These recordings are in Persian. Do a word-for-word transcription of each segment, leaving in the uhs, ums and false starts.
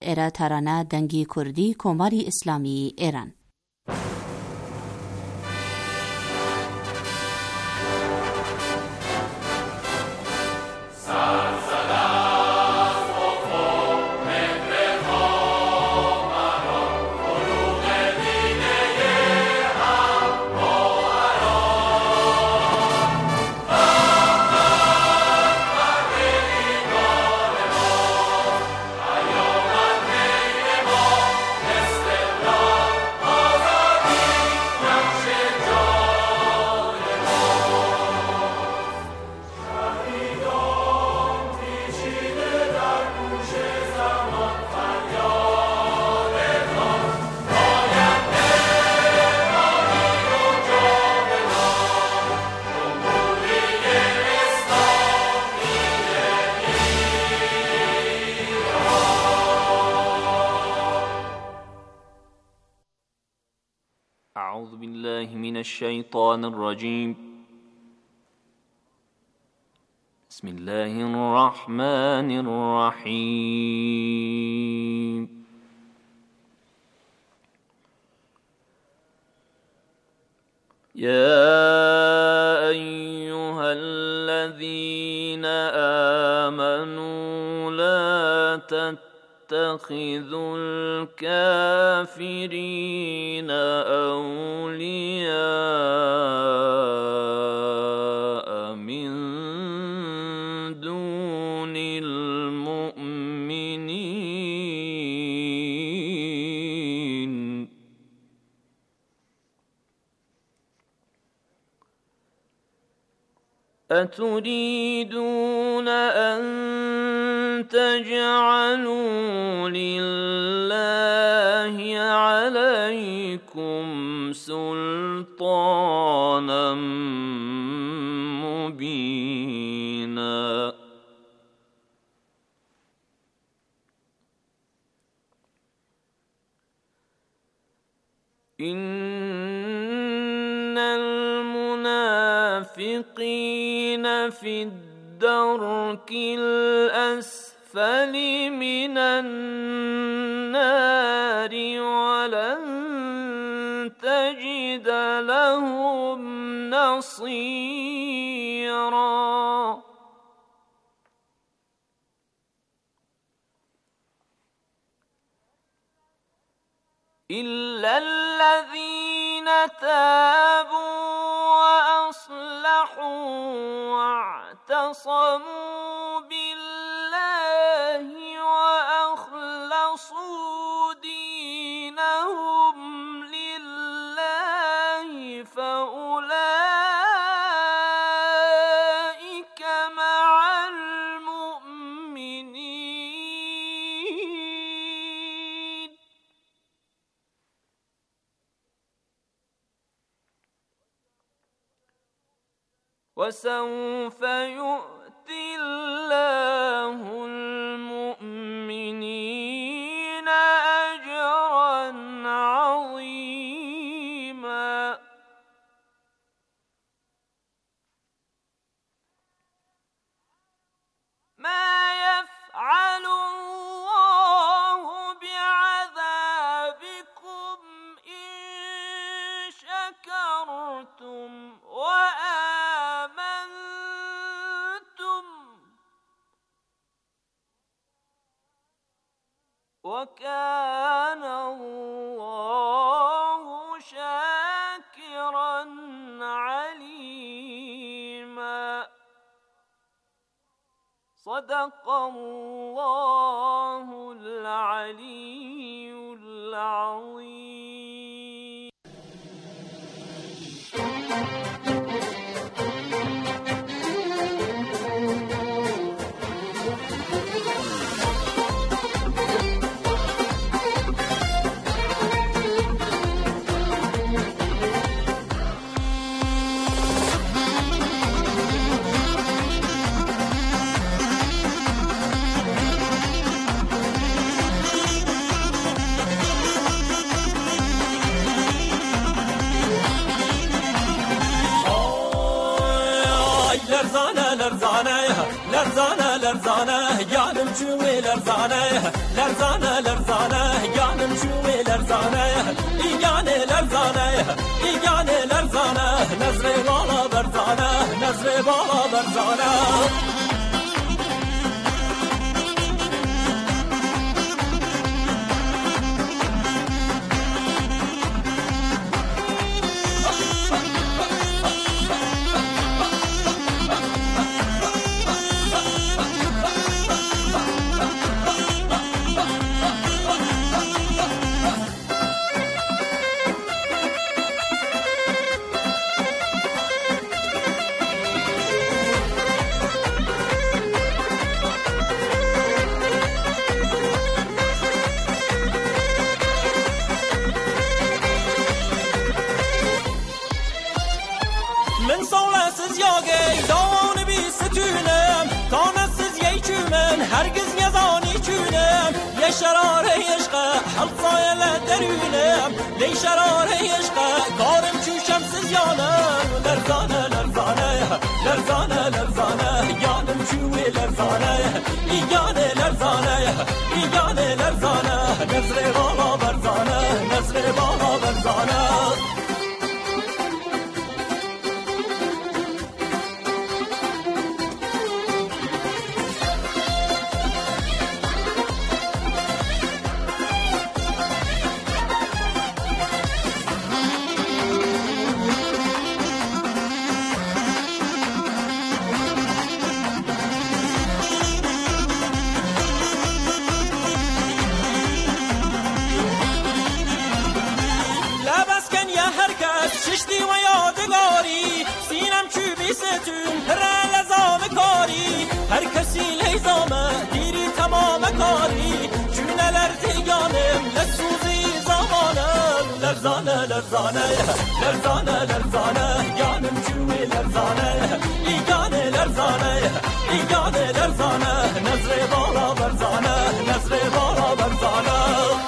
ایرا ترانه دنگی کردی کماری اسلامی ایران. أعوذ بالله من الشيطان الرجيم. بسم الله الرحمن الرحيم. يا أيها الذين آمنوا لا تتقوا اتخذوا الكافرين أولياء من دون المؤمنين أتريدون أن تجعلوا لله عليكم سلطانا مبينا إن المنافقين في الدرك الأسفل من النار ولن تجد لهم نصيرا إلا الذين تابوا وأصلحوا واعتصموا بالله وأخلصوا دينهم لله فأولئك مع المؤمنين وسوف يؤتي الله المؤمنين أجرا عظيما ما يفعل الله بعذابكم إن شكرتم وآمنتم وكان الله شاكرا عليما صدق الله العلي العظيم. لرزانه لرزانه لرزانه لرزانه گانم چوی لرزانه لرزانه لرزانه گانم چوی لرزانه ایگانه لرزانه ایگانه لرزانه نظر بالا برزانه نظر بالا برزانه من صورسز یاگی داوان بی ستونم تانسز ییچومن هرگز یزانی چونم یه شراره عشقه حلقای لدرونم لی شراره عشقه کارم چوشم سز یانم لرزانه لرزانه لرزانه لرزانه یانم چوی لرزانه ایگانه لرزانه ایگانه لرزانه نظر بالا برزانه نظر بالا برزانه ششتی و یادگاری سینم چوبی ستون پر لزام کاری هر کسی لیزامه دیری تمام کاری چونه لرزیگانم لسوزی زمانم لرزانه لرزانه لرزانه لرزانه یانم چوی لرزانه ایگانه لرزانه ایگانه لرزانه نظر بالا برزانه نظر بالا برزانه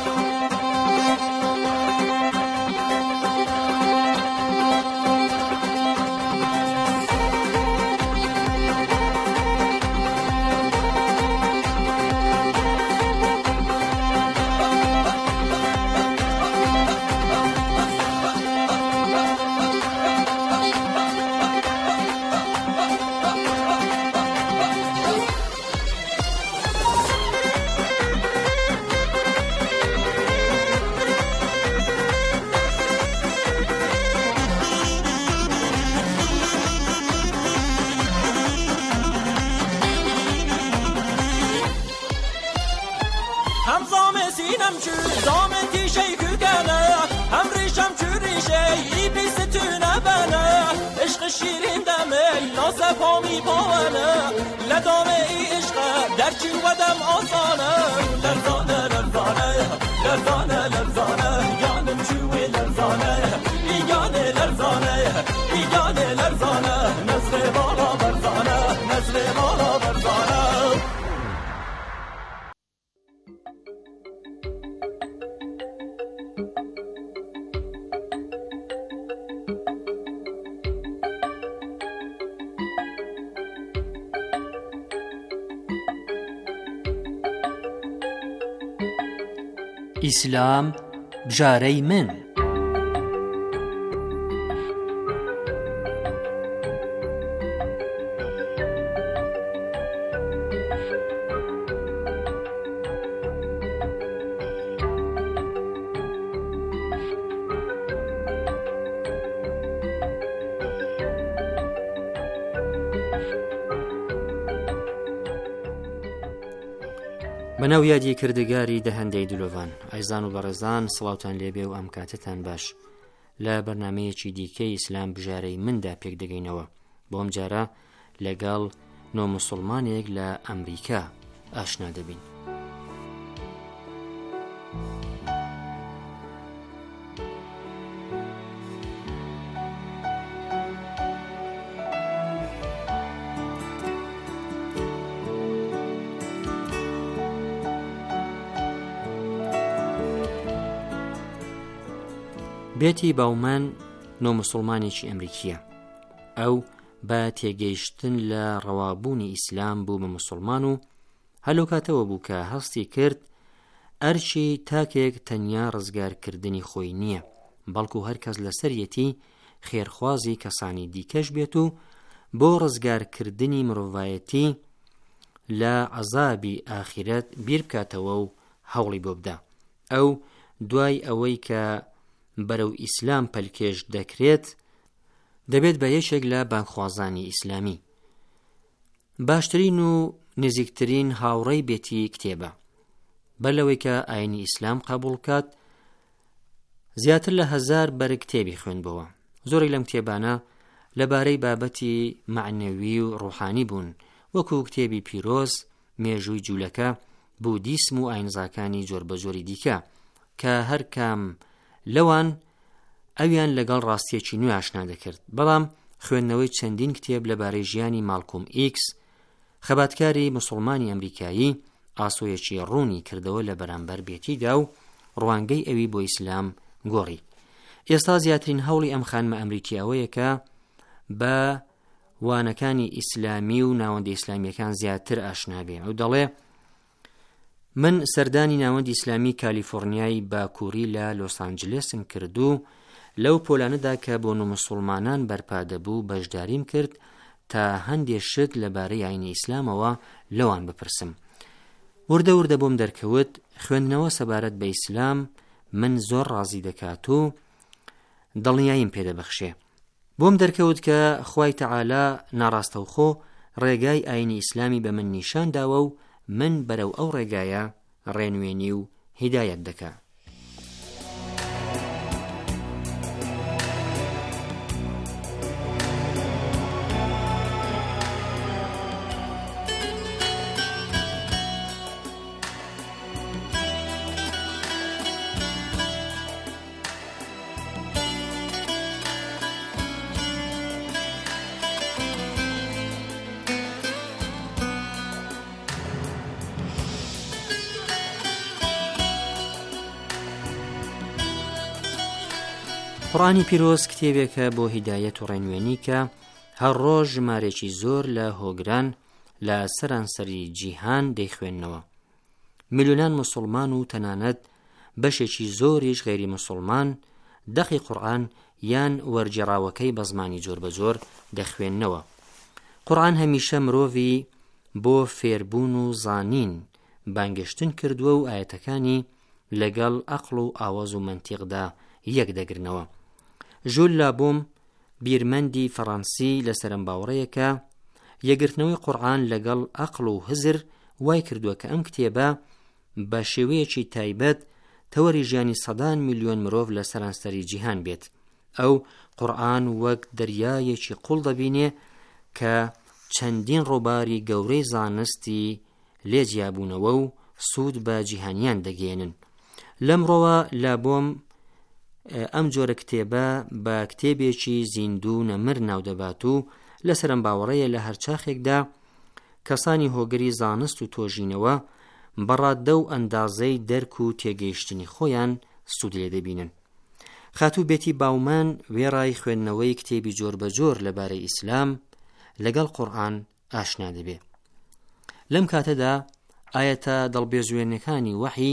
هم زام سینم چو زام تیشه کگنه هم ریشم چو ریشه ای بی ستونه بنه عشق شیرین دمه ناسه پامی باونه لدامه ای عشقه در چی ودم آسانه لرزانه لرزانه لرزانه لرزانه یانم چوی لرزانه ایگانه لرزانه ایگانه لرزانه نظر بالا برزانه نظر بالا برزانه ئیسلام بژارەی من بەناو یادی کردگاری دەهەندەی دلۆڤان ئایزان و بەڕێزان سڵاوتان لێبێ و ئەم کاتتان باش لە بەرنامەیەکی دیکەی ئیسلام بژارەی مندا پێک دەگەینەوە بۆم جارە لەگەڵ نۆموسڵمانێک لە ئەمریکا ئاشنا دەبین. بێتی باومان نۆموسڵمانێکی ئەمریکیە. ئەو بە تێگەیشتن لە ڕەوابوونی ئیسلام بوو بە مسلمان و هەلو کاتەوە بوو کە هەستی کرد ئەرچی تاکێک تەنیا ڕزگارکردنی خۆی نییە، بەڵکو هەر کەس لەسەرەتی خێرخوازی کەسانی دیکەش بێت و بۆ ڕزگارکردنی مرۆڤایەتی لە عەزابی ئاخرەت بیر بکاتەوە و هەوڵی بۆ بدە. ئەو دوای ئەوەی کە بەرەو ئیسلام پەلکێش دەکرێت دەبێت بە یەکێک لە بانخوازانی ئیسلامی. باشترین و نزیکترین هاوڕێی بێتی کتێبە، بەر لەوەی کە ئاینی ئیسلام قبول کات زیاتر لە هەزار بەرگ کتێبی خوێنبەوە. زۆرێک لەم کتێبانە لەبارەی بابەتی معنەوی و ڕوحانی بوون، وەکو کتێبی پیرۆز، مێژووی جوولەکە، بودیسم و ئاینزاکانی جۆر بە جۆری دیکە کە هەر کام لەوان ئەویان لەگەڵ ڕاستیەکی نوێ ئاشنا دەکرد. بەڵام خوێندنەوەی چەندین کتێب لەبارەی ژیانی مالکۆم ئیکس، خەباتکاری موسڵمانی ئەمریکایی، ئاسۆیەکی ڕوونی کردەوە لە بەرامبەر بێتیدا و ڕوانگەی ئەوی بۆ ئیسلام گۆڕی. ئێستا زیاترین هەوڵی ئەم خانمە ئەمریکیەوەیە کە بە وانەکانی ئیسلامی و ناوەندی ئیسلامیەکان زیاتر ئاشنا بێ. ئەو دەڵێ من سەردانی ناوەندی ئیسلامی کالیفۆرنیای باکووری لە لۆس ئانجلسم کرد و لەو پۆلانەدا کە بۆ نو موسڵمانان بەرپا دەبوو بەشداریم کرد تا هەندێک شت لەبارەی ئاینی ئیسلامەوە لەوان بپرسم. وردە وردە بۆم دەرکەوت خوێندنەوە سەبارەت بە ئیسلام من زۆر ڕازی دەکات و دڵنیاییم پێدەبەخشێ. بۆم دەرکەوت کە خوای تەعالا ناڕاستەوخۆ ڕێگای ئاینی ئیسلامی بە من نیشان داوە و من بەرەو ئەو ڕێگایە ڕێنوێنی و هیدایەت دەکا. قورئانی پیرۆز کتێبێکە بۆ هیدایەت و ڕێنوێنی کە هەر ڕۆژ ژمارێکی زۆر لە هۆگران لە سەرانسەری جیهان دەیخوێننەوە. میلیۆنان موسڵمان و تەنانەت بەشێکی زۆریش غەیری موسڵمان دەقی قورئان یان وەرگێڕاوەکەی بە زمانی جۆر بە جۆر دەخوێننەوە. قورئان هەمیشە مرۆڤی بۆ فێربوون و زانین بانگەشتن کردووە و ئاەتەکانی لەگەڵ عەقڵ و ئاواز و مەنتیقدا یەک دەگرنەوە. ژول لابۆم بیرمەندی فەڕەنسی لە سەرەمباوەڕەیەکە یەگرتنەوەی قورئان لەگەڵ عەقڵ و هزر وای کردووە کە ئەم کتێبە بە شێوەیەکی تایبەت تەوەری ژیانی سەدان میلیۆن مرۆڤ لە سەرانسەری جیهان بێت. ئەو قورئان وەک دەریایەکی قوڵ دەبینێ کە چەندین ڕۆباری گەورەی زانستی لێجیابوونەوە و سوود بە جیهانیان دەگێنن. لەمڕۆوە لابۆم ئەم جۆرە کتێبە بە کتێبێکی زیندوو نەمر ناو دەبات و لە سەرەمباوەڕەیە لە هەرچاخێکدا کەسانی هۆگری زانست و تۆژینەوە بەڕاددە و ئەندازەی دەرک و تێگەیشتنی خۆیان سوود لێ دەبینن. خاتوو بێتی باومان وێڕای خوێندنەوەی کتێبی جۆر بە جۆر لەبارەی ئیسلام لەگەڵ قورئان ئاشنا دەبێ. لەم کاتەدا ئاەتە دڵبێزوێنەکانی وەحی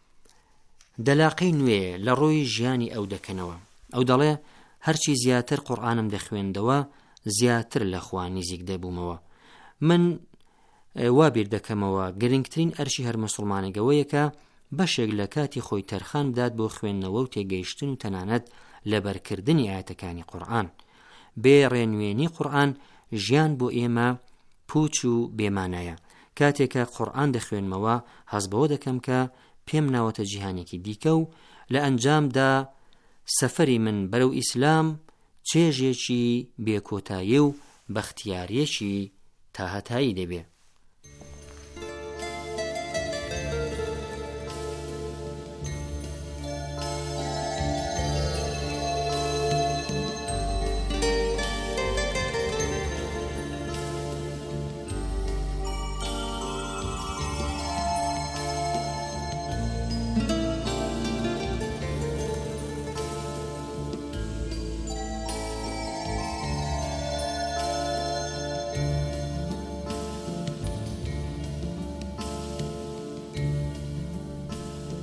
دەلاقەی نوێ لە ڕۆی ژیانی ئەو دەکەنەوە. ئەو دەڵێ هەرچی زیاتر قورئانم دەخوێندەوە زیاتر لە خوا نزیک دەبوومەوە. من وا بیر دەکەمەوە گرنگترین ئەرشی هەر موسڵمانێکەوەیە کە بەشێک لە کاتی خۆی تەرخان بدات بۆ خوێندنەوە و تێگەیشتن و تەنانەت لەبەرکردنی ئاەتەکانی قورئان. بێ ڕێنوێنی قورئان ژیان بۆ ئێمە پوچ و بێمانایە. کاتێکە قورئان دەخوێنمەوە هەز بەوە دەکەم کە پێم ناوەتە جیهانێکی دیکە و لە ئەنجامدا سەفەری من بەرەو ئیسلام چێژێکی بێکۆتایی و بەختیارێکی تاهەتایی دەبێ.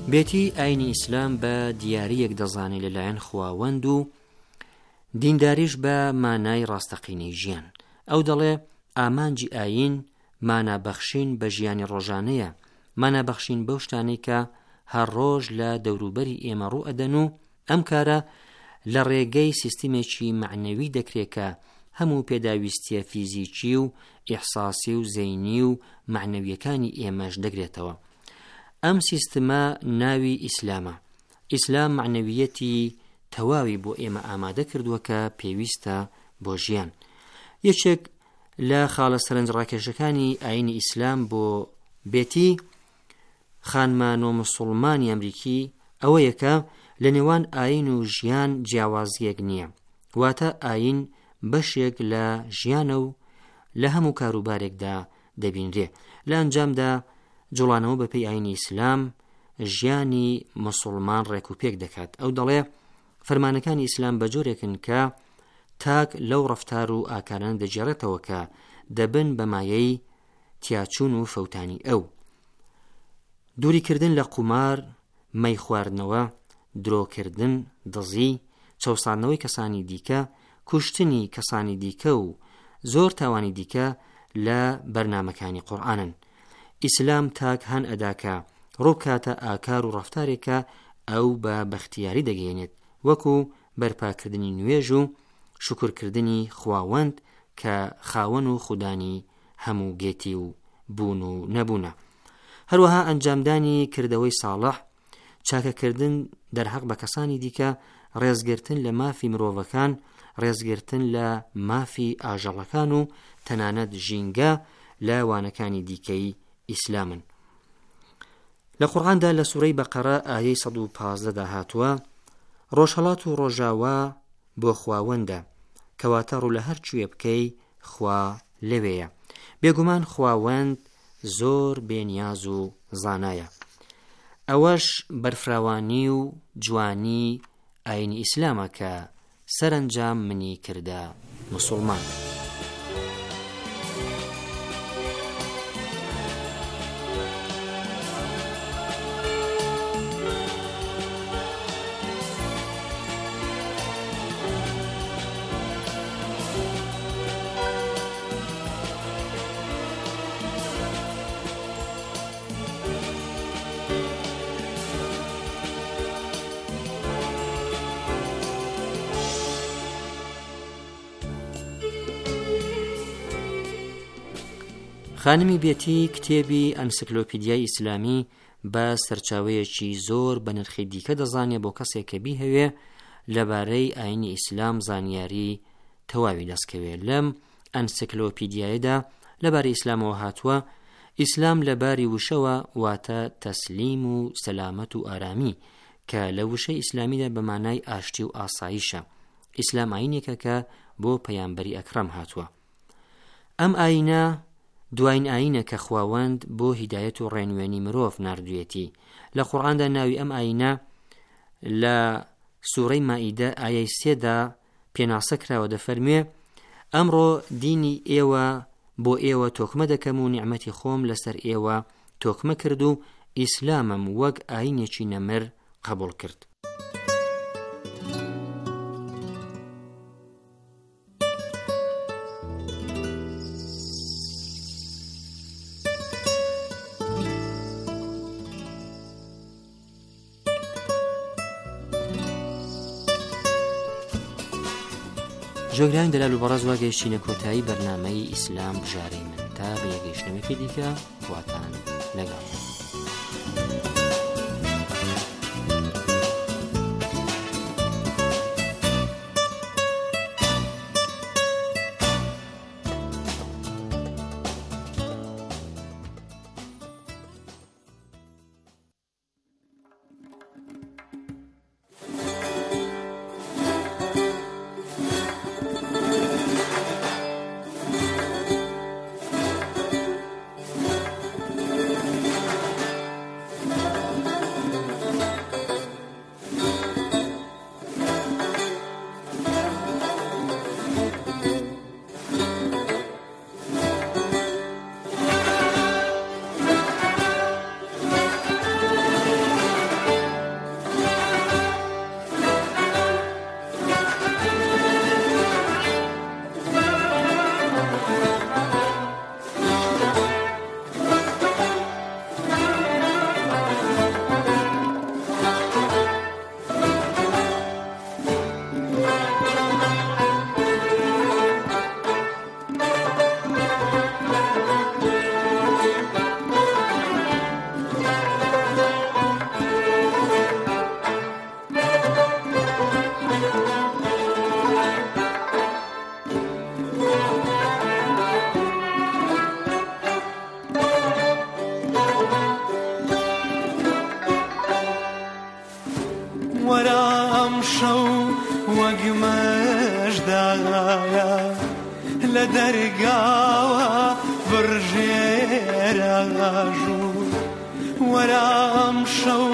بێتی ئاینی ئیسلام بە دیاریەک دەزانێت لەلایەن خواوەند و دینداریش بە مانای ڕاستەقینەی ژیان. ئەو دەڵێ ئامانجی ئاین مانابەخشین بە ژیانی ڕۆژانەیە، مانابەخشین بەو شتانەی کە هەر ڕۆژ لە دەوروبەری ئێمە ڕوو ئەدەن و ئەم کارە لە ڕێگەی سیستمێکی معنەوی دەکرێت کە هەموو پێداویستیە فیزیکی و ئیحساسی و زەینی و معنەویەکانی ئێمەش دەگرێتەوە. ئەم سیستمە ناوی ئیسلامە. ئیسلام معنەویەتی تەواوی بۆ ئێمە ئامادە کردووە کە پێویستە بۆ ژیان. یەکێک لە خاڵە سەرنجڕاکێشەکانی ئاینی ئیسلام بۆ بێتی خانمان و موسڵمانی ئەمریکی ئەوەیە کە لە نێوان ئاین و ژیان جیاوازیەک نییە، واتە ئاین بەشێک لە ژیانە و لە هەموو کاروبارێکدا دەبینرێ. لە ئەنجامدا جوڵانەوە بەپێی ئاینی ئیسلام ژیانی موسڵمان ڕێک و پێک دەکات. ئەو دەڵێ فەرمانەکانی ئیسلام بە جۆرێکن کە تاک لەو ڕەفتار و ئاکاران دەجێڕێتەوە کە دەبن بە مایەی تیاچوون و فەوتانی ئەو. دووریکردن لە قومار، مەی خواردنەوە، درۆکردن، دزی، چەوساندنەوەی کەسانی دیکە، کوشتنی کەسانی دیکە و زۆر تاوانی دیکە لە بەرنامەکانی قورئانن. ئیسلام تاک هەن ئەداکە ڕووبکاتە ئاکار و ڕەفتارێکە ئەو بە بەختیاری دەگەێنێت، وەکو بەرپاکردنی نوێژ و شکرکردنی خواوەند کە خاوەن و خودانی هەموو گێتی و بوون و نەبوونە. هەروەها ئەنجامدانی کردەوەی ساڵح، چاکەکردن دەرحەق بە کەسانی دیکە، ڕێزگرتن لە مافی مرۆڤەکان، ڕێزگرتن لە مافی ئاژەڵەکان و تەنانەت ژینگە لە وانەکانی دیکەی ئیسلامن. لە قورئاندا لە سوورەی بەقەرە ئایەی سەد و پانزدە هاتووە ڕۆژهەڵات و ڕۆژاوا بۆ خواوەندە، کەواتە ڕوو لە هەر کوێ بکەی خوا لەوێیە. بێگومان خواوەند زۆر بێنیاز و زانایە. ئەوەش بەرفراوانی و جوانی ئاینی ئیسلامە کە سەرنجام منی کردە موسڵمان. خانمی بێتی کتێبی ئەنسیکلۆپیدیای ئیسلامی بە سەرچاوەیەکی زۆر بە نرخی دیکە دەزانێت بۆ کەسێک کە بیهەوێ لەبارەی ئاینی ئیسلام زانیاری تەواوی دەستکەوێت. لەم ئەنسیکلۆپیدیایەدا لەبارەی ئیسلامەوە هاتووە ئیسلام لەباری وشەوە واتە تەسلیم و سەلامەت و ئارامی کە لە وشەی ئیسلامیدا بە مانای ئاشتی و ئاسایشە. ئیسلام ئاینێکە کە بۆ پەیامبەری ئەکرەم هاتووە. ئەم ئاینە دوایین ئاینە کە خواوەند بۆ هیدایەت و ڕێنوێنی مرۆڤ ناردوێتی. لە قورئاندا ناوی ئەم ئاینە لە سوورەی مائیدە ئایەی سێدا پێناسە کراوە، دەفەرمێ ئەمڕۆ دینی ئێوە بۆ ئێوە تۆکمە دەکەم و نیعمەتی خۆم لەسەر ئێوە تۆکمە کرد و ئیسلامم وەک ئاینێکی نەمر قبول کرد. جۆگرانی دەلال و بەڕێز واگەیشتینە کۆتایی بەرنامەی ئیسلام بژارەی من تا بە یەکگەیشتنەوەی دیکە خواتان لەگەڵ. لدرقاوة برجير أغاجو ورا أمشو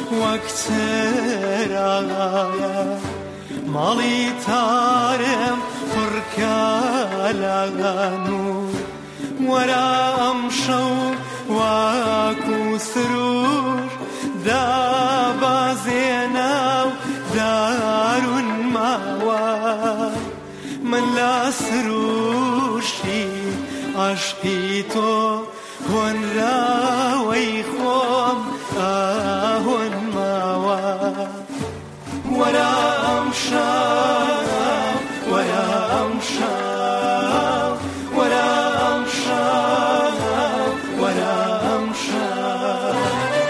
وكتر أغايا مالي تارم فركال أغانو ورا أمشو واكو سرور دابا زيناو دار ماوا من لا سروشي عشقي تو هون راوي خوم آهون ماوا ورا أمشاو ورا أمشاو ورا أمشاو ورا أمشاو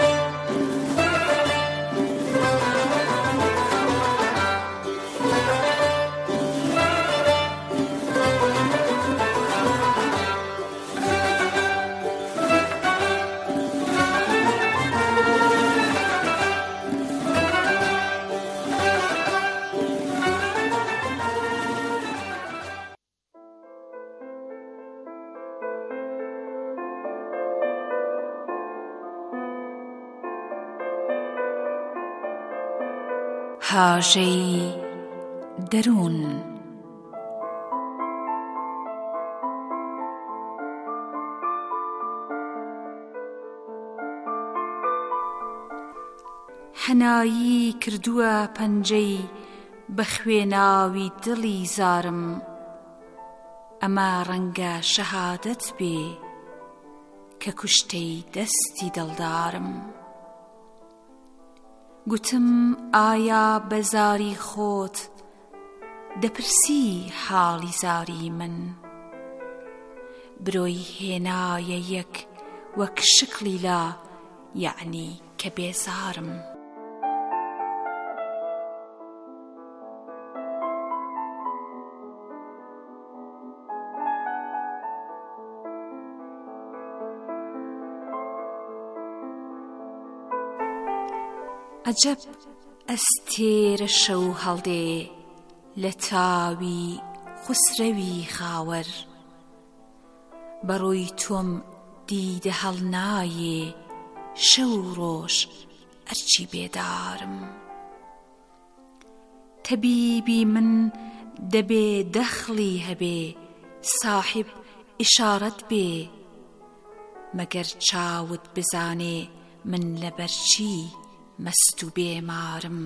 هاژەی دەروون هەنایی کردووە پەنجەی بە خوێناوی دڵی زارم ئەمە ڕەنگە شەهادەت بێ کە کوشتەی دەستی دڵدارم گوتم ئایا بە زاری خۆت دەپرسی حاڵی زاری من برۆی هێنایە یەک وەک شکلی لا یعنی کە بێزارم عجب ئەستێرە شەو هەڵدێ لە تاوی خوسرەوی خاوەر بەڕووی تۆم دیدە هەڵنایێ شەو ڕۆژ ئەرچی بێدارم تەبیبی من دەبێ دەخلی هەبێ ساحب ئیشارەت بێ مەگەر چاوت بزانێ من لەبەرچی مەست و بێمارم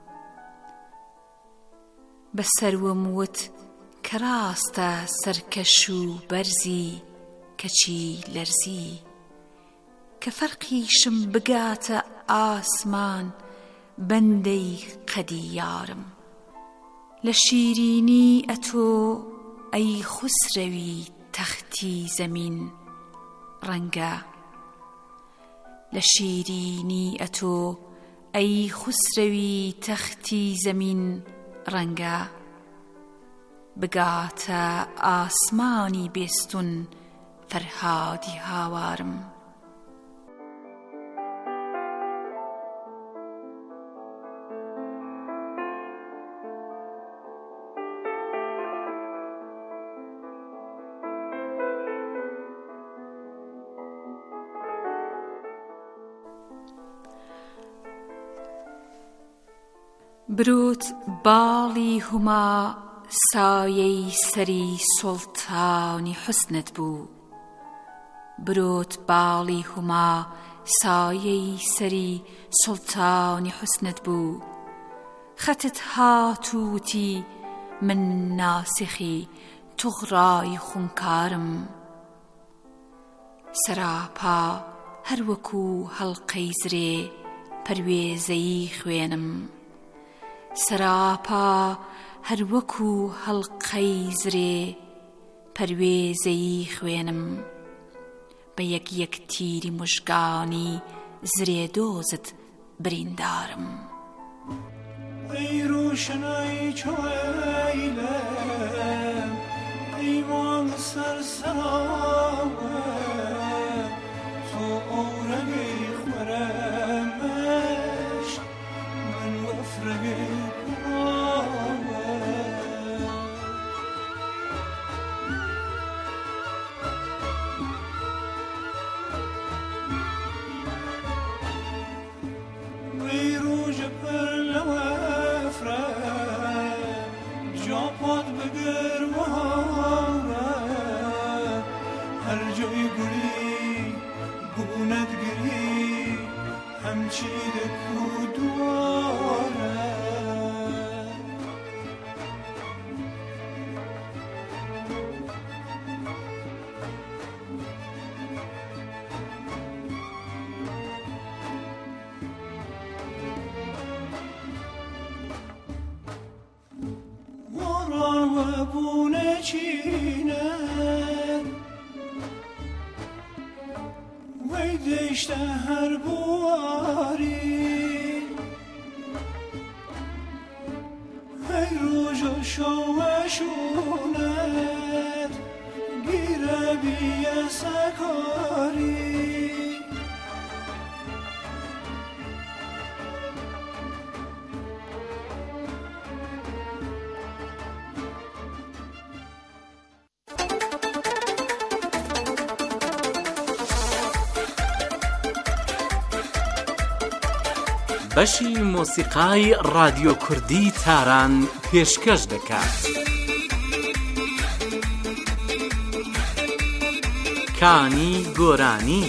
بەسەروم وت کە ڕاستە سەرکەش و بەرزی کەچی لەرزی کە فەرقیشم بگاتە ئاسمان بەندەی قەدی یارم لە شیرینی ئەتۆ ئەی خوسرەوی تەختی زەمین ڕەنگە لە شیرینی ئەتۆ ئەی خوسرەوی تەختی زەمین ڕەنگە بگاتە ئاسمانی بێستون فەرهادی هاوارم برۆت باڵی هوما سایەی سەری سوڵتانی حوسنت بوو برۆت باڵی هوما سایەی سەری سوڵتانی حوسنت بوو خەتت هاتووتی من ناسخی توغڕای خونکارم سەراپا هەروەکو هەڵقەی زرێ پەروێزەی خوێنم سەراپا هەروەکو هەڵقەی زرێ پەروێزەی خوێنم بە یەک یەک تیری موژگانی زرێ دۆزت بریندارم ئەی ڕۆشنایی چۆیلەم ئەی ماڵ سەرساوە تۆ ئەوڕەگەی خوەرەمەش من وەفرەگەی بیشتر هر بواری ای روژ شوشونت گیره بیه سکاری بەشی مۆسیقای رادیۆ کوردی تاران پێشکەش دەکات. کانی گۆرانی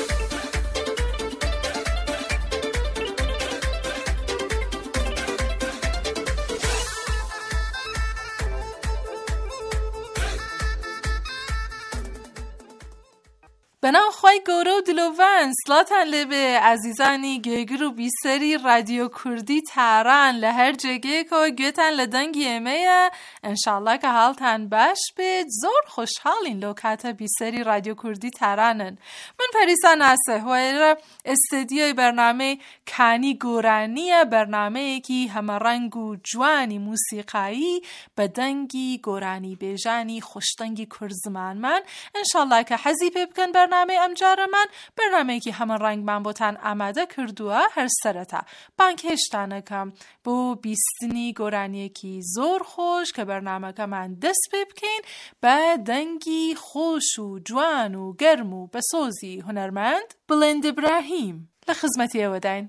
بنام خواهی گورو و دلوون سلاتن لبه عزیزانی گیگر و بیسری رادیو کردی تاران لهر جگه که گوتن لدنگی ایمه انشالله که حالتن باش بید زور خوشحالین لوکات بیسری رادیو کردی تارانن. من پریسا ناسه هویر استدیوی برنامه کانی گورانی برنامه کی همه رنگ و جوانی موسیقایی بدنگی گورانی بیجانی خوشتنگی کرزمان من انشالله که حزیب بکن برنامه امجار من برنامه که همه رنگ من بوتن آماده کردوه هر سرتا بانکشتانه کم بو بیستنی گورانی کی زور خوش که برنامه که من دست ببکن به دنگی خوش و جوان و گرم و بسوزی هنرمند بلند ابراهیم لخدمتی اودین.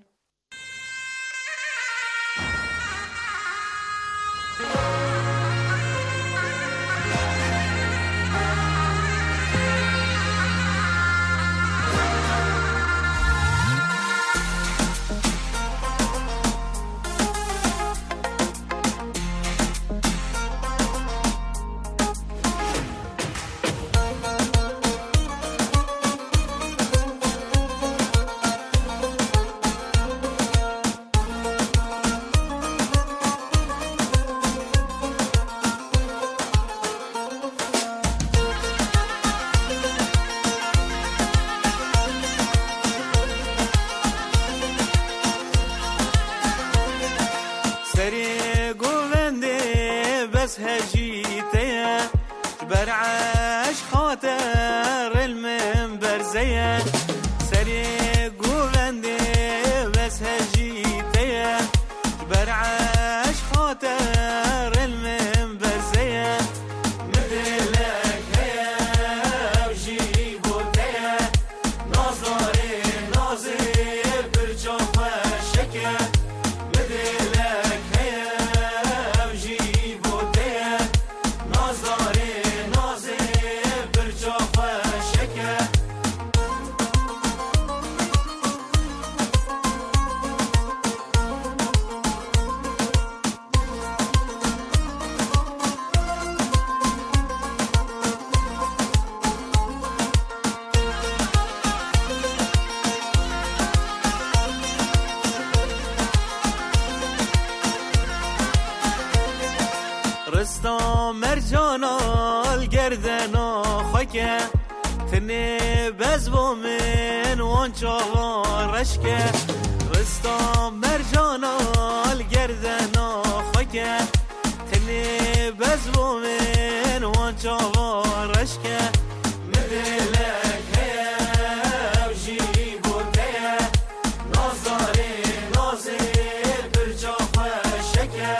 رستم مرجانال گردنا خاکه تنه بزو من وان چاوان رشکه رستم مرجانال گردنا خاکه تنه بزو من وان چاوان رشکه مدلک هیا جی بوده نازاره نازه برجا خشکه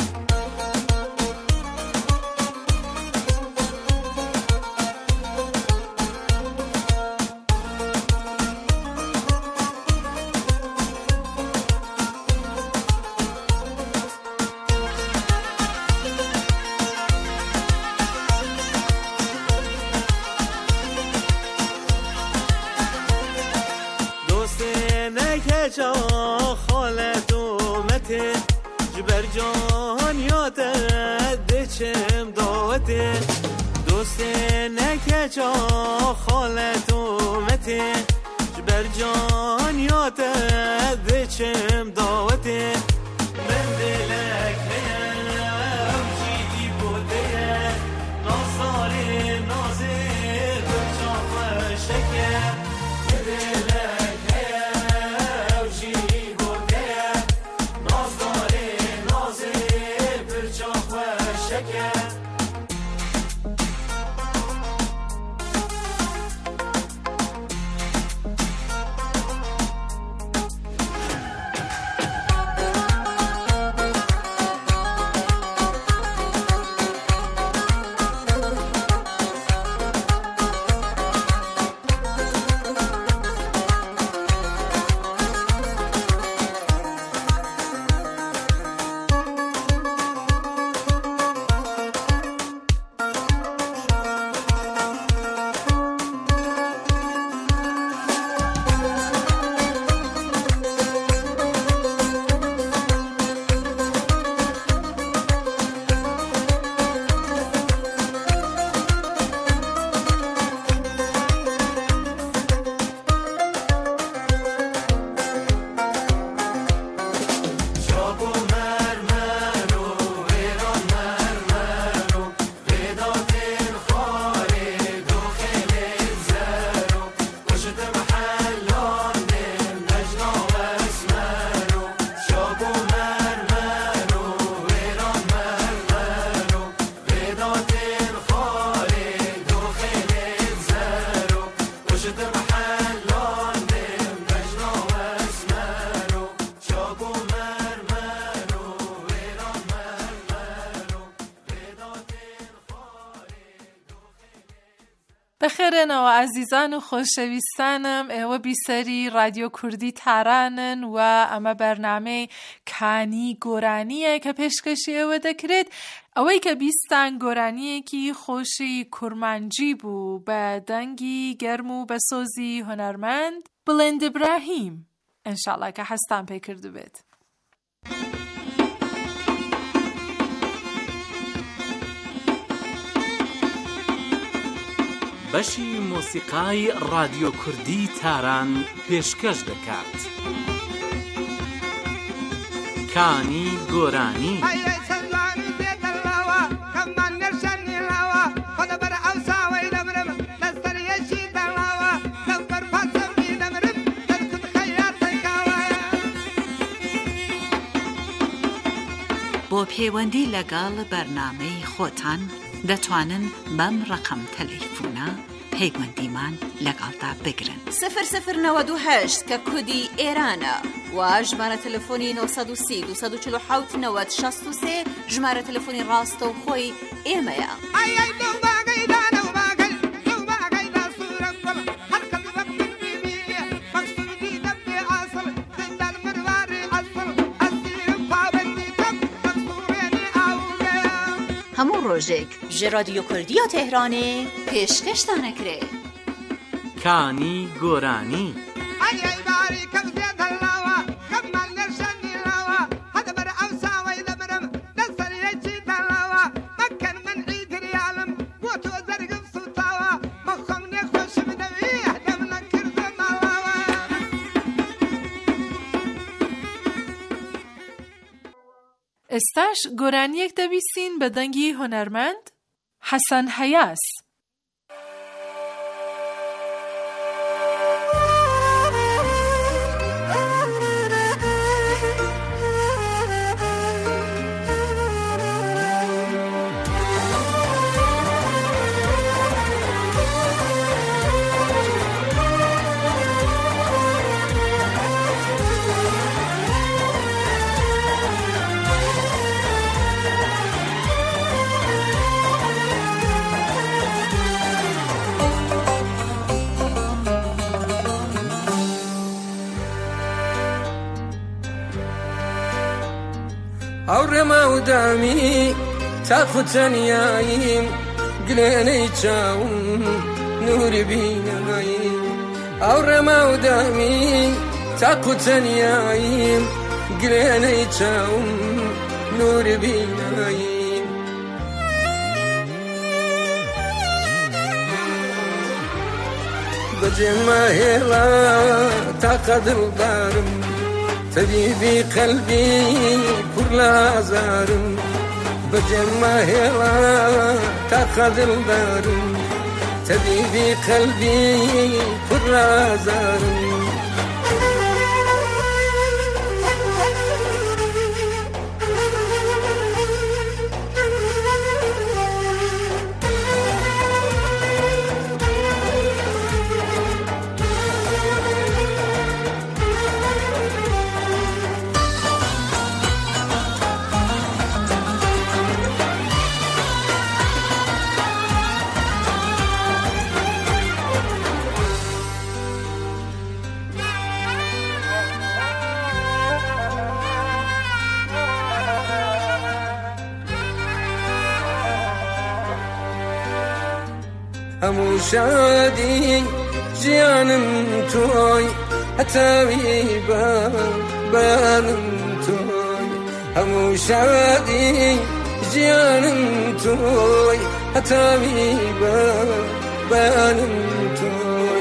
جا خالت اومته جبر جان یادت دچم داوته دوست نکه جا خالت اومته جبر جان یادت دچم داوته من دلک هیم جیدی بوده نازاره نازه برجا خوشکه دلک بخێرێنەوە ئازیزان و خۆشەویستانم، ئێوە بیسەری رادیۆ کوردی تارانن و ئەمە بەرنامەی کانی گۆرانیە کە پێشکەشی ئێوە دەکرێت. ئەوەی کە بیستان گۆرانیەکی خۆشی کورمانجی بوو بە دەنگی گەرم و بە سۆزی هونەرمەند بڵێند ئیبراهیم. ئینشاءڵڵا کە هەستان پێ کردو بێت. بەشی مۆسیقای رادیۆ کوردی تاران پێشکەش دەکات. کانی گۆرانی. بۆ پەیوەندی لەگەڵ بەرنامەی خۆتان دەتوانن بەم ڕقم تەلەیفۆنە پەیوەندیمان لەگەڵدا بگرن. سفر سفر نەوەد و هەشت کە کودی ئێرانە و ژمارە تەلەفۆنی نۆ سەد و سی دووسەد و چل و حەوت نەوەد شەست و سێ ژمارە تەلەفۆنی ڕاستە و خۆی ئێمەیە. هەموو ڕۆژێک ji رادیۆ کوردیە تهرانê pêşkeştan ekirê. کانی گۆرانی. ئێستاش گۆرانیەک دەبیستین بە دەنگی هونەرمەند حەسەن هەیاس. ئەوڕێمە و دامی تاقو تەنیاییم گلێنەی چاوم نوری بیناییم. ئەوڕێمە و دامی تاقو تەنیاییم گلێنەی چاوم نوری بیناییم. بەجێمە هێڵا تاقە دڵدارم طبيبي قلبي كل عزارم بجمع هلا تاخذ الدارم طبيبي قلبي كل عزارم. همو شادي جيانم توي هتاوي بانم توي. همو شادي جيانم توي هتاوي بانم توي.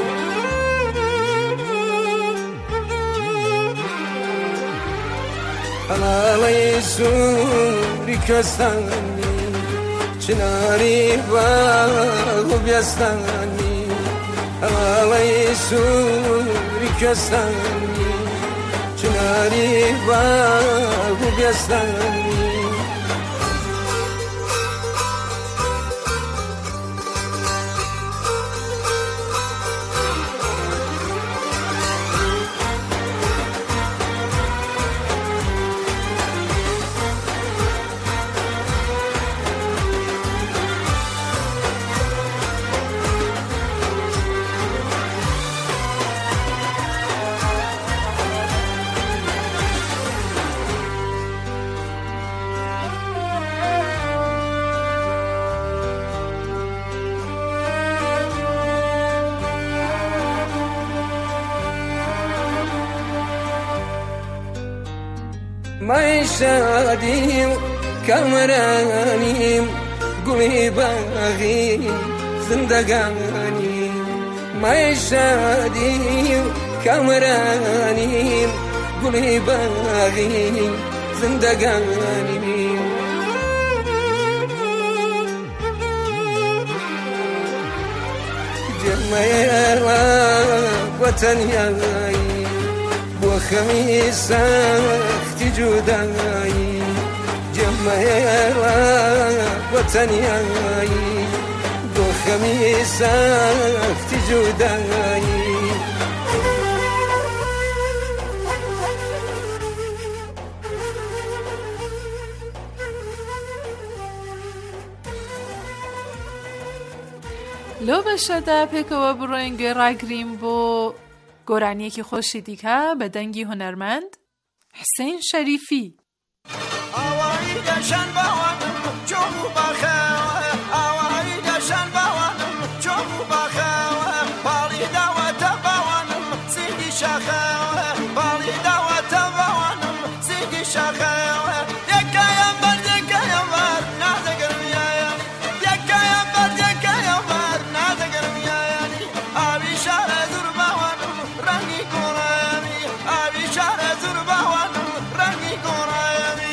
أنا ليسوري كستاني چناری باغ بیستانی علای سوری کستانی چناری باغ بیستانی. مای شادی و کامرانیم گلی باغی زندگانی مای شادی و کامرانیم گلی باغی زندگانی جمعی وطنیایی بو خمیس سختی جدایی جمعی وطنیایی بو خمیس سختی جدایی لو بشده پکوا بروین گراگریم بو گۆرانیەکی خۆشی دیکە بە دەنگی هونەرمەند حسین شەریفی. ئاوایی دەشان باوانم چۆم و باخەوە ئاوایی دەشان باوانم چۆم و باخەوە باڵی داوەتە باوانم سینگی شاخەوە باڵی داوەتە باوانم سینگی شاخەوە یەکایە بەر یەکایە بەر نادەگەرم یایانی یەکایە بەر یەکایە بەر نادەگەرم یایانی ئاوی شارە دوور باوانم ڕەنگی گۆڕایانی ئاوی شارە دوور باوانم ڕەنگی گۆڕایانی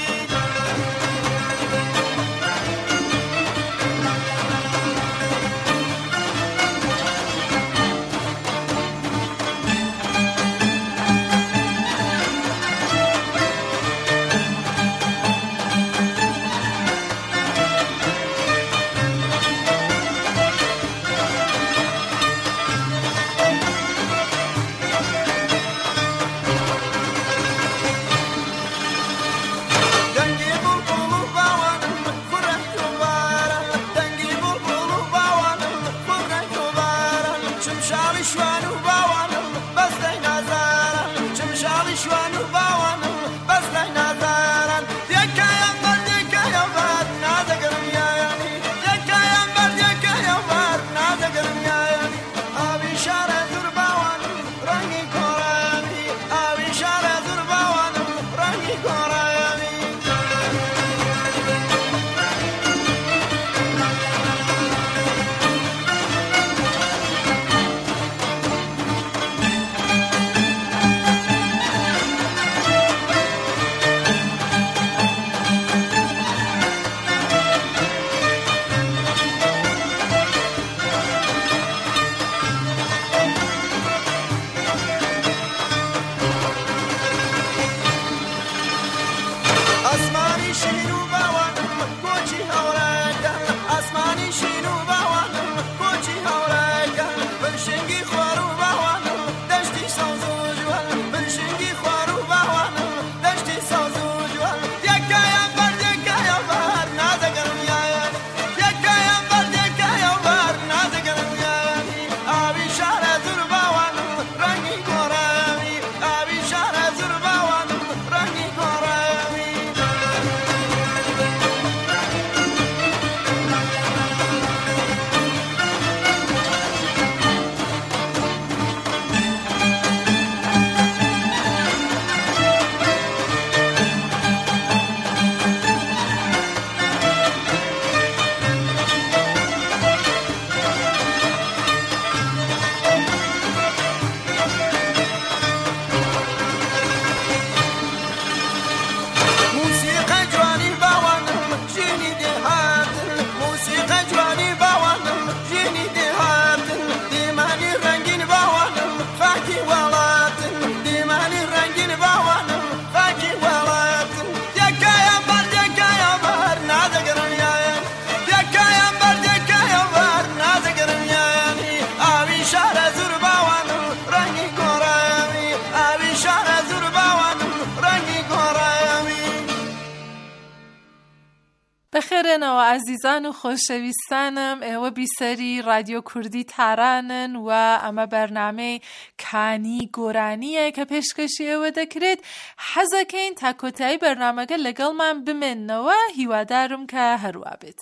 بخێرێنەوە ئازیزان و خۆشەویستانم ئێوە بیسەری رادیۆ کوردی تارانن و ئەمە بەرنامەی کانی گۆرانیە کە پێشکەشی ئێوە دەکرێت. حەزەکەین تا کۆتایی بەرنامەکە لەگەڵمان بمێننەوە، هیوادارم کە هەروە بێت.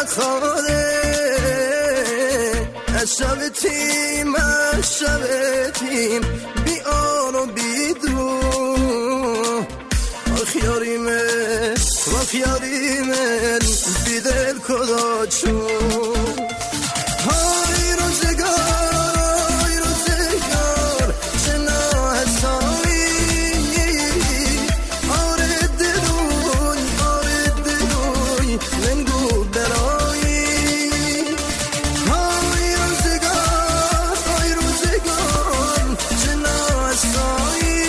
خاله از شب تیم از شب تیم بی آن و بی دو آخیاری من آخیاری من بی دل کدا چون های روزگار های روزگار چنا حسایی آره دلوی آره دلوی من گو برایی های روزگار های روزگار چنا حسایی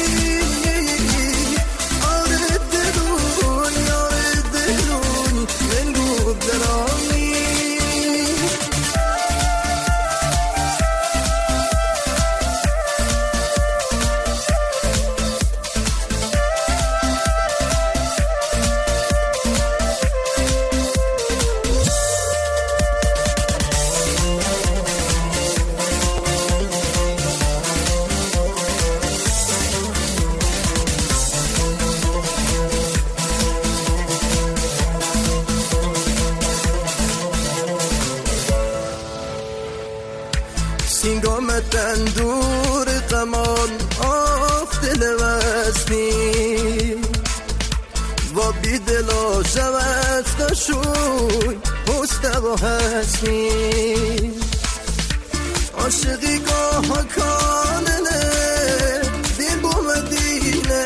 آره دلوی آره دلوی من گو برایی سینگامتن دور قمان آخ دل وزنی و بی دلا شوست شوی پست و حسنی عاشقی گاه کاننه دل بو مدینه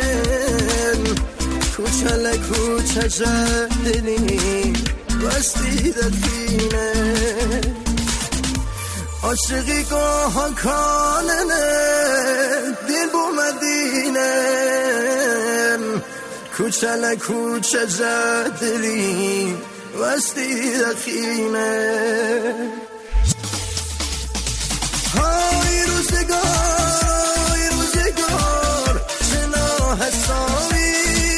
کوچه کوچه جدلی وستی دفینه عاشقی گاه کاننه دل بو مدینه کوچه کوچه جدلی وستی دخینه های روزگار های روزگار چنا حسابی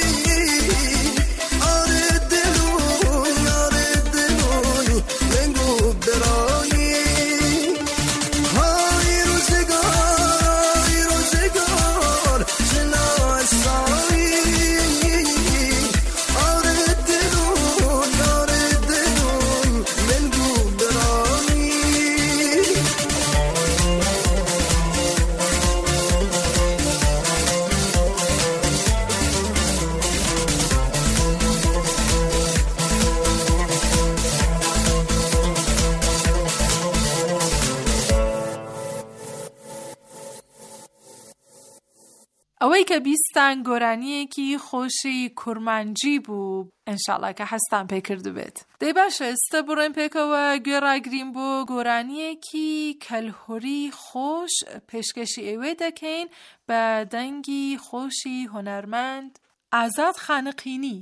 آره دلوی آره دلوی منگو برایی های روزگار های روزگار چنا حسابی آره دلوی آره دلوی منگو برایی ئەوەی کە بیستان گۆرانیەکی خۆشی کورمانجی بوو ئینشاڵڵا کە هەستان پێ کردو بێت. دەی باشە ئێستا بڕۆین پێکەوە گوێڕاگرین بۆ گۆرانیەکی کەلهوری خۆش پێشکەشی ئێوێ دەکەین بە دەنگی خۆشی هونەرمەند ئازاد خانقینی.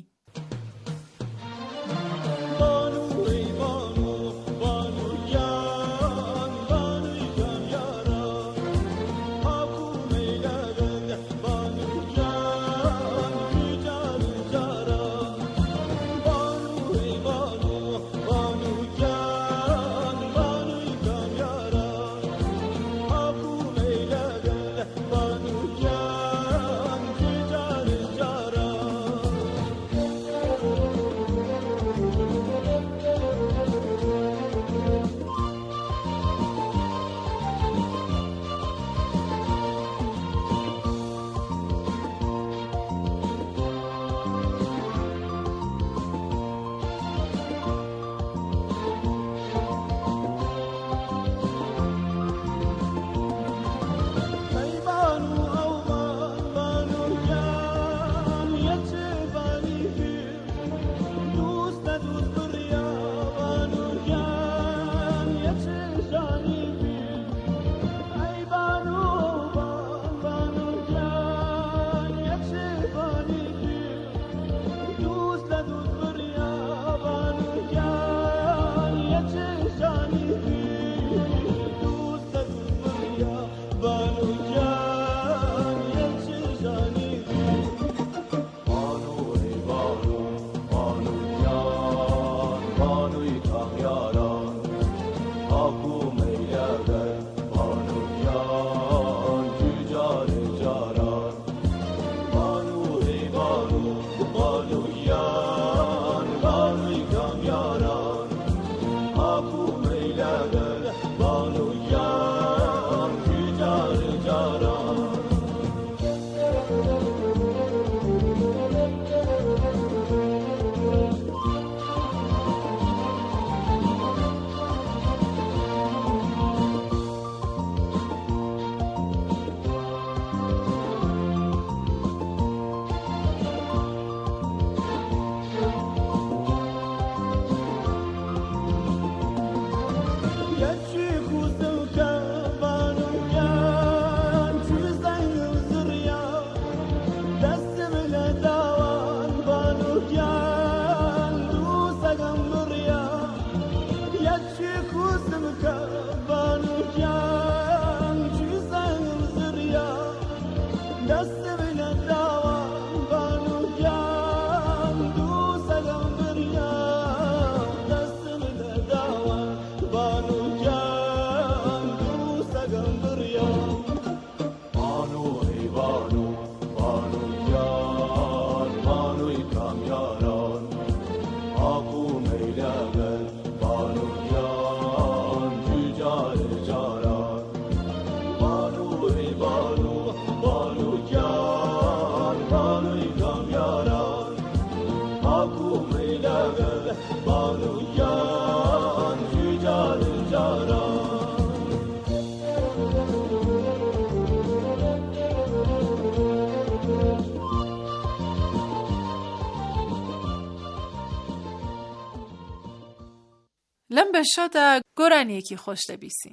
لەم بەشەدا گۆرانیەکی خۆش دەبیستین.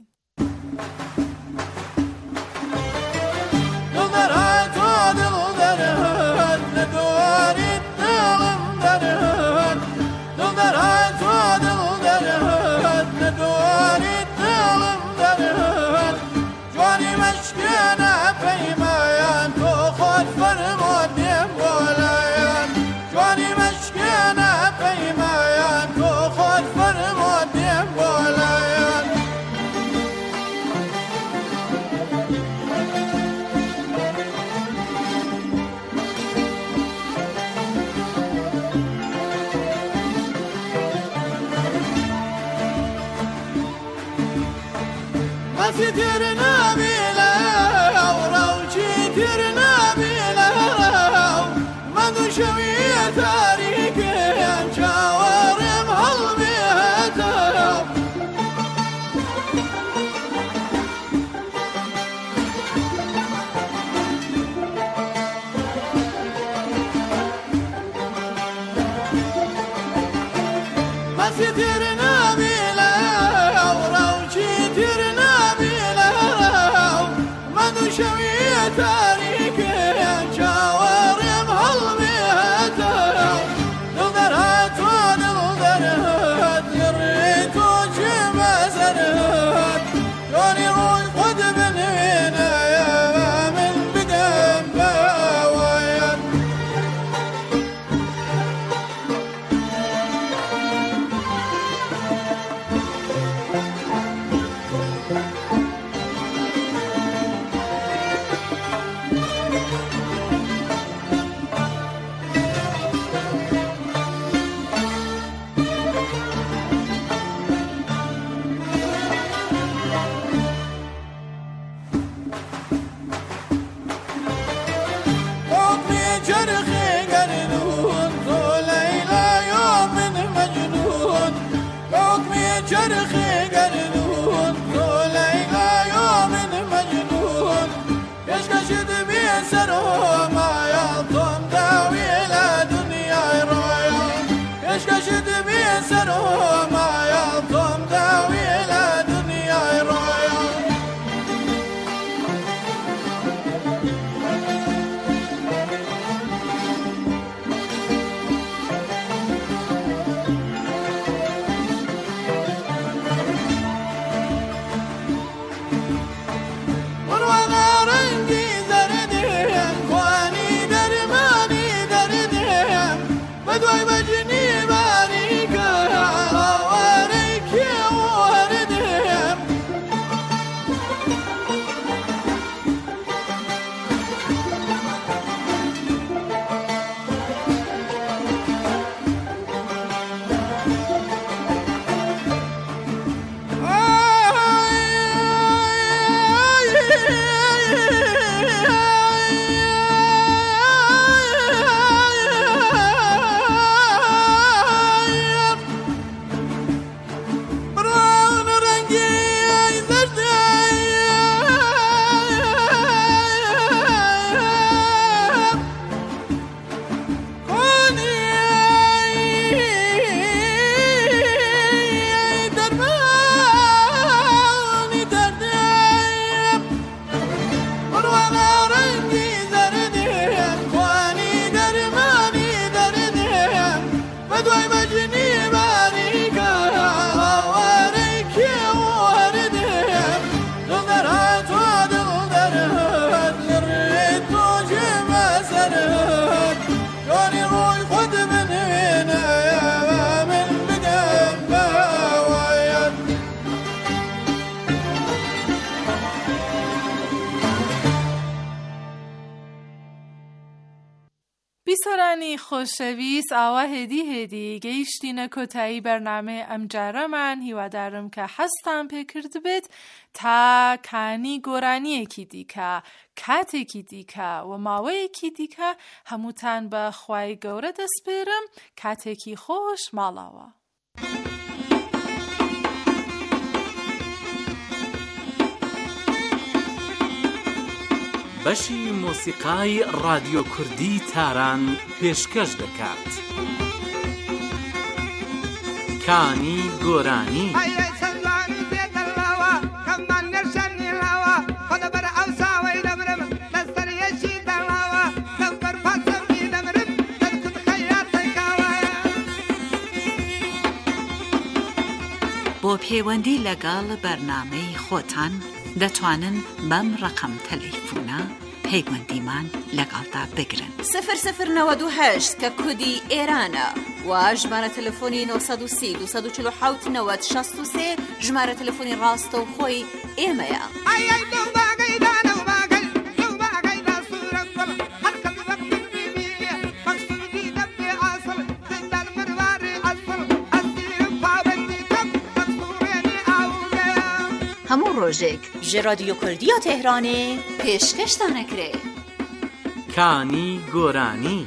گۆرانی خۆشەویست ئاوا هێدی هێدی گەیشتینە کۆتایی بەرنامەی ئەم جارەمان. هیوادارم کە حەزتان پێکرد بێت تا کانی گۆرانیەکی دیکە، کاتێکی دیکە و ماوەیەکی دیکە هەمووتان بە خوای گەورە دەسپێرم. کاتێکی خۆش ماڵاوە. بەشی مۆسیقای رادیۆ کوردی تاران پێشکەش دەکات. کانی گۆرانی. بۆ پەیوەندی لەگەڵ بەرنامەی خۆتان دەتوانن بەم ڕقم تەلەیفۆنە پەیوەندیمان لەگەڵدا بگرن. سفر سفر نود و هشت کە کودی ئێرانە و ژمارە تەلەفۆنی نۆ سەد و سی دو سەد و چل و حەوت نەوەت شەست و سێ ژمارە تەلەفۆنی ڕاستە و خۆی ئێمەیە. هەموو ڕۆژێک ji رادیۆ کوردیە تهرانê pêşkeştan ekirê. کانی گۆرانی.